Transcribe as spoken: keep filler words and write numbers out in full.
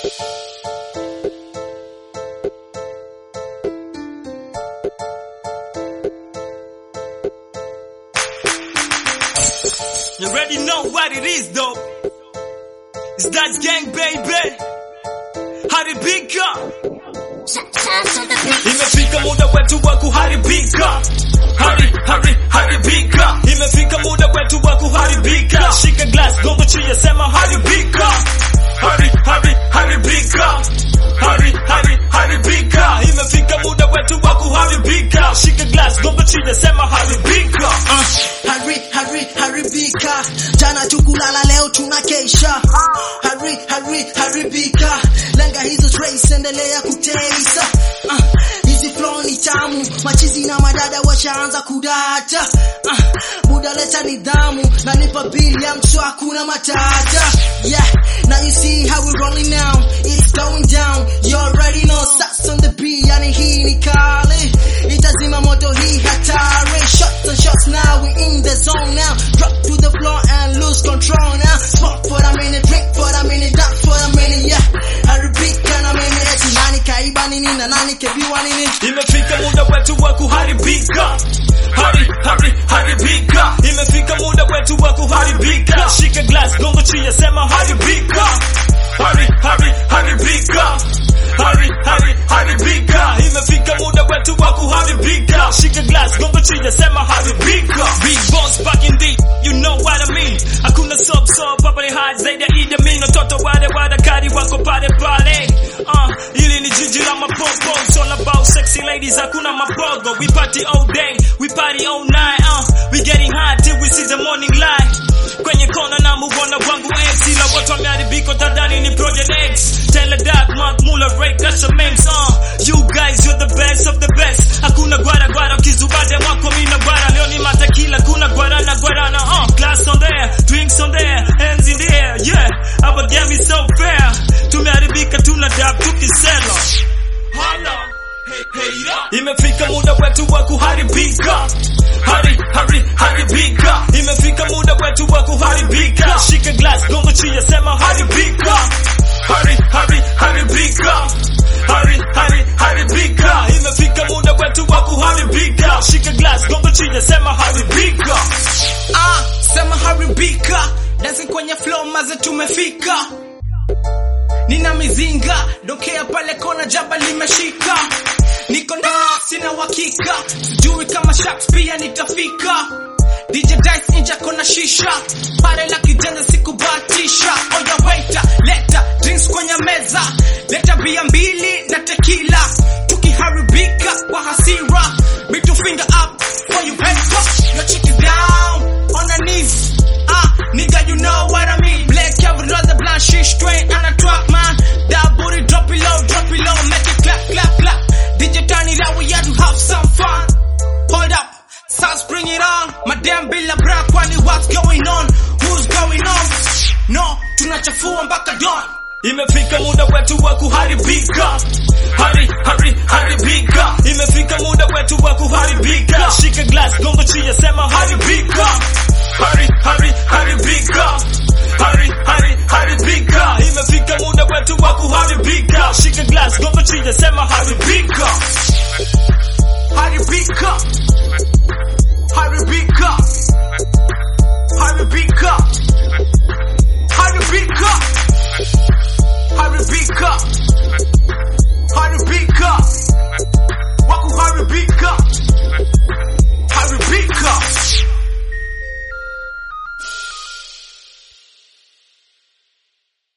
You already know what it is though. It's that gang baby. Haribika. Imefika muda wetu wa kuharibika. Hari, hari, haribika. Imefika muda wetu wa kuharibika. Shika glass, gongo chia, sema haribika. Hari, hari, haribika. Hari, hari, haribika. Imefika muda wetu wa kuharibika. Shika glass, gongo chia, sema haribika. Uh, hari, hari, haribika. Jana tukulala leo tunakesha. Hari, hari, haribika. Lenga hizo trace, endelea kutesa. Uh, hizi flow ni tamu. Machizi na madada washaanza kudata. Uh, muda leta nidhamu. Na nipa bili ya mtu hakuna matata. Yeah, now you see how we rolling now. It's going down. You already know stats on the beat. Yani hii ni kali. Itazima moto hii hatari. Shots and shots now, we in the zone now. Drop to the floor and lose control now. Smoke for a minute, drink for a minute, dance for a minute, yeah. Haribika na mimi eti nani kaiba nini na nani kebiwa nini. Imefika muda wetu wa kuharibika. Hari, hari, haribika. Imefika muda wetu wa kuharibika. Shika glass, gongo chia, sema haribika. Hari, hari, haribika. Hari, hari, haribika. Imefika muda wetu wa kuharibika. Shika glass, gongo chia, sema haribika. Big boss back in deep, you know what I mean. Hakuna sub sub, papa ni hard zaidi ya Idi Amin. Watoto wale wadakari wako pale pale. Uh, ili ni jiji la mapopo. It's all about sexy ladies, hakuna mabogo. We party all day, we party all night. Uh, we getting high till we see the morning light. Kwenye kona na muona wangu X. Ila watu wameharibika tadani ni Project X. Tell a dark Mark Muller, Ray, that's your mains. Uh, you guys, you're the best of the best. Hakuna gwara gwara, ukizubade mwako mina gwara. Leo ni matakila, kuna gwara na gwara na uh, glass on there, drinks on there, hands in the air, yeah. Our game is so fair. Tumeharibika, tuna dab, tukisela. Hala, hey, hey, imefika muda wetu wa kuharibika. Hari, hari, haribika. Imefika muda wetu wa kuharibika. Shika glass, gongo chia, sema haribika. Hari, hari, haribika. Hari, hari, haribika. Imefika muda wetu wa kuharibika. Shika glass, gongo chia, sema haribika. Ah, sema haribika. Dancing kwenye flow maze tumefika. Nina mizinga, dokea pale kona jaba limeshika. Niko na sina wakika, sijui kama sharks pia nitafika. D J Dice inja kona shisha, pare la kijana sikubatisha. Oya waiter, leta drinks kwenye meza, leta bia mbili na tequila. Tukiharibika kwa hasira, middle finger up for you hands up. Your chick is down on her knees. Ah, nigga you know what I mean. Black cover on the blind shit straight on the track man. That booty drop it low, drop it low, make it clap, clap, clap. D J turn it out, we had to have some fun. Hold up, South bring it on. Madam Billa Bra, kwani what's going on? Who's going on? No, tunachafua mpaka dawn. Imefika muda wetu wa kuharibika. Hari, hari, haribika. Imefika muda wetu wa kuharibika. Shika glass, gongo chia, sema haribika. Hari, hari, haribika. Hari, hari, haribika. Imefika muda wetu wa kuharibika. Shika glass, gongo chia, sema haribika. Haribika. Haribika. Haribika. Haribika. Haribika.